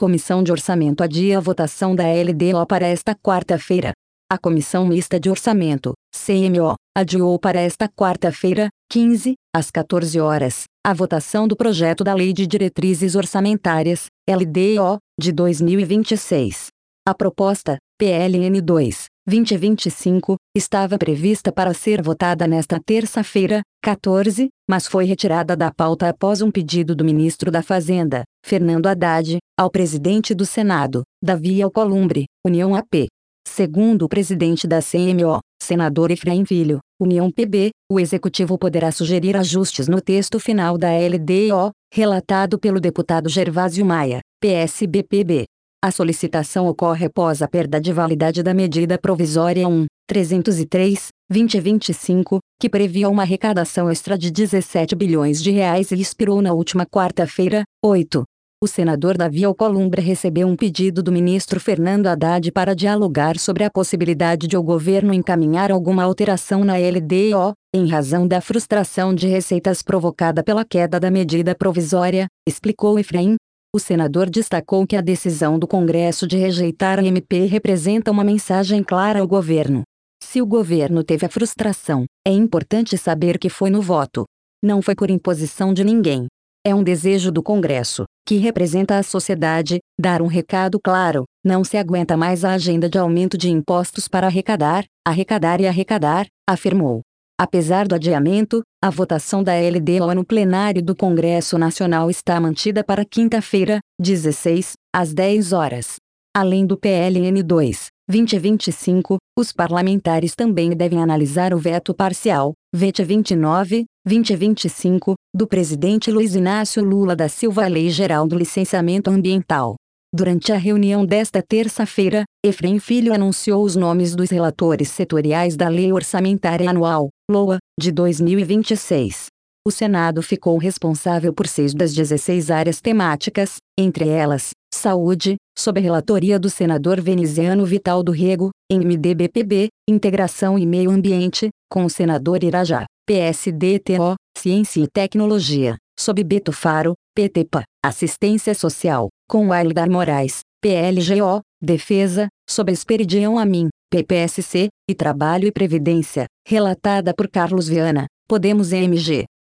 Comissão de Orçamento adia a votação da LDO para esta quarta-feira. A Comissão Mista de Orçamento, CMO, adiou para esta quarta-feira, 15, às 14 horas, a votação do projeto da Lei de Diretrizes Orçamentárias, LDO, de 2026. A proposta, PLN 2, 2025, estava prevista para ser votada nesta terça-feira, 14, mas foi retirada da pauta após um pedido do ministro da Fazenda, Fernando Haddad, ao presidente do Senado, Davi Alcolumbre, União AP. Segundo o presidente da CMO, senador Efraim Filho, União PB, o executivo poderá sugerir ajustes no texto final da LDO, relatado pelo deputado Gervásio Maia, PSB-PB. A solicitação ocorre após a perda de validade da medida provisória 1.303, 2025, que previa uma arrecadação extra de 17 bilhões de reais e expirou na última quarta-feira, 8. O senador Davi Alcolumbre recebeu um pedido do ministro Fernando Haddad para dialogar sobre a possibilidade de o governo encaminhar alguma alteração na LDO, em razão da frustração de receitas provocada pela queda da medida provisória, explicou Efraim. O senador destacou que a decisão do Congresso de rejeitar a MP representa uma mensagem clara ao governo. Se o governo teve a frustração, é importante saber que foi no voto. Não foi por imposição de ninguém. É um desejo do Congresso, que representa a sociedade, dar um recado claro: não se aguenta mais a agenda de aumento de impostos para arrecadar, arrecadar e arrecadar, afirmou. Apesar do adiamento, a votação da LDO no plenário do Congresso Nacional está mantida para quinta-feira, 16, às 10 horas. Além do PLN 2, 2025, os parlamentares também devem analisar o veto parcial, VET 29, 2025, do presidente Luiz Inácio Lula da Silva à Lei Geral do Licenciamento Ambiental. Durante a reunião desta terça-feira, Efraim Filho anunciou os nomes dos relatores setoriais da Lei Orçamentária Anual, LOA, de 2026. O Senado ficou responsável por 6 das 16 áreas temáticas, entre elas, saúde, sob a relatoria do senador veneziano Vital do Rego, MDB-PB, integração e meio ambiente, com o senador Irajá, PSDT-O, ciência e tecnologia, sob Beto Faro, PTPA, assistência social, com Waildar Moraes, PLGO, defesa, sob Esperidião Amin, PPSC, e trabalho e previdência, relatada por Carlos Viana, Podemos-MG.